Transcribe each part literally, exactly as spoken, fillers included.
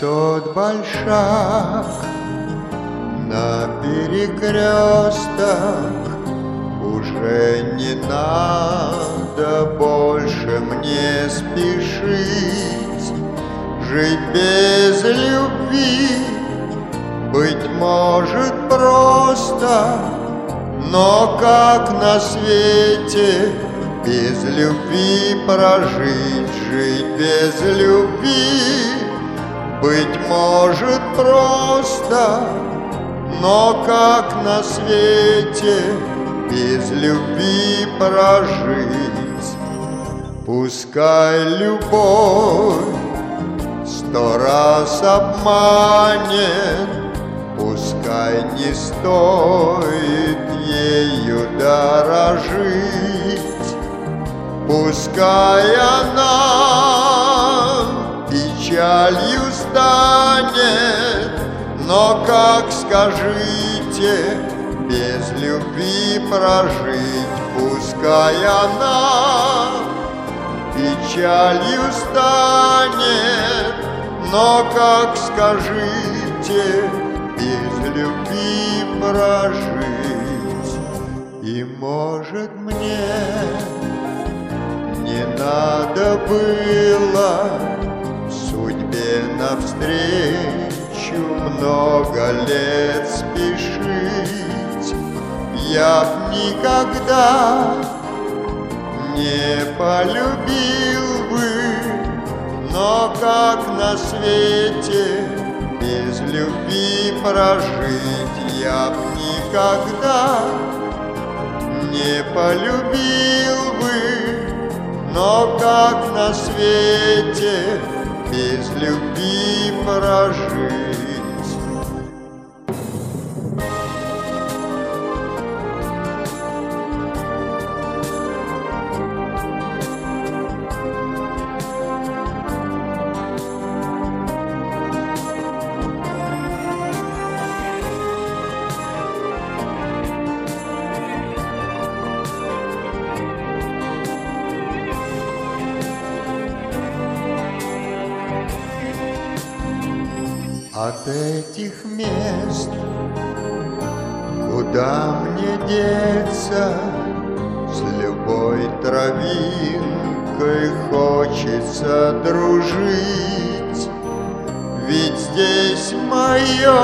тот большак на перекресток. Уже не надо больше мне спешить, жить без любви, быть может, просто, но как на свете без любви прожить, жить без любви, быть может, просто, но как на свете без любви прожить. Пускай любовь сто раз обманет, пускай не стоит ею дорожить, пускай она печалью станет, но как скажите без любви прожить, пускай она печалью станет, но как скажите без любви прожить. И может мне не надо было судьбе навстречу много лет спешить, я б никогда не полюбил бы, но как на свете без любви прожить, я б никогда не полюбил бы, но как на свете без любви прожить. От этих мест куда мне деться? С любой травинкой хочется дружить, ведь здесь мое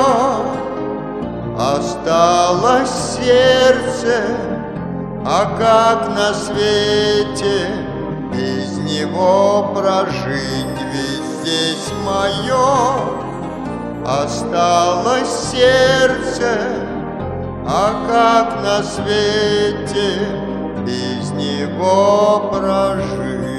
осталось сердце, а как на свете без него прожить? Ведь здесь мое осталось сердце, а как на свете без него прожить?